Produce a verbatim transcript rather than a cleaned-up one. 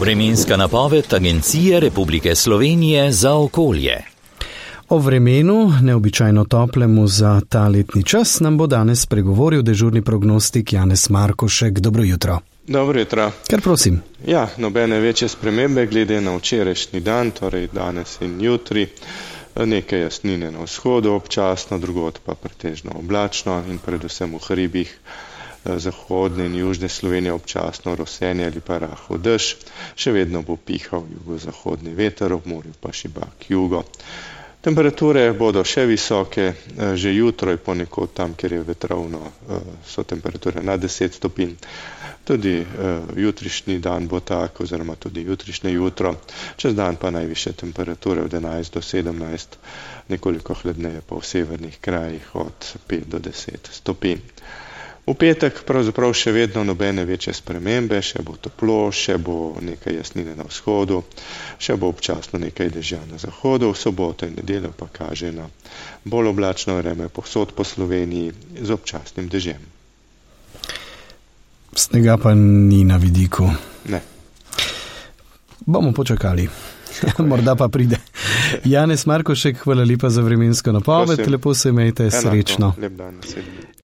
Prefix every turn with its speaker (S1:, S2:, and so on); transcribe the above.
S1: Vremenska napoved Agencije Republike Slovenije za okolje.
S2: O vremenu, neobičajno toplemu za ta letni čas, nam bo danes spregovoril dežurni prognostik Janez Markošek. Dobro jutro.
S3: Dobro jutro.
S2: Kar prosim.
S3: Ja, nobene večje spremembe glede na včerajšnji dan, torej danes in jutri. Nekaj jasnine na vzhodu občasno, drugod pa pretežno oblačno in predvsem v hribih zahodne in južne Slovenije občasno rosenje ali pa rahel dež. Še vedno bo pihal jugozahodni veter, ob morju pa šibak jugo. Temperature bodo še visoke, že jutro je ponekod tam, kjer je vetrovno, so temperature na deset stopinj. Tudi jutrišnji dan bo tak, oziroma tudi jutrišnje jutro. Čez dan pa najvišje temperature od enajst do sedemnajst, nekoliko hladneje pa v severnih krajih od pet do deset stopinj. V petek pravzaprav še vedno nobene večje spremembe, še bo toplo, še bo nekaj jasnine na vzhodu, še bo občasno nekaj dežja na zahodu, v soboto in nedeljo pa kaže na bolj oblačno vreme povsod po Sloveniji z občasnim dežjem.
S2: Snega pa ni na vidiku.
S3: Ne.
S2: Bomo počakali. Morda pa pride. Janez Markošek, hvala lepa za vremensko napoved. Lepo se imejte, srečno.
S3: Lep dan, naslednji.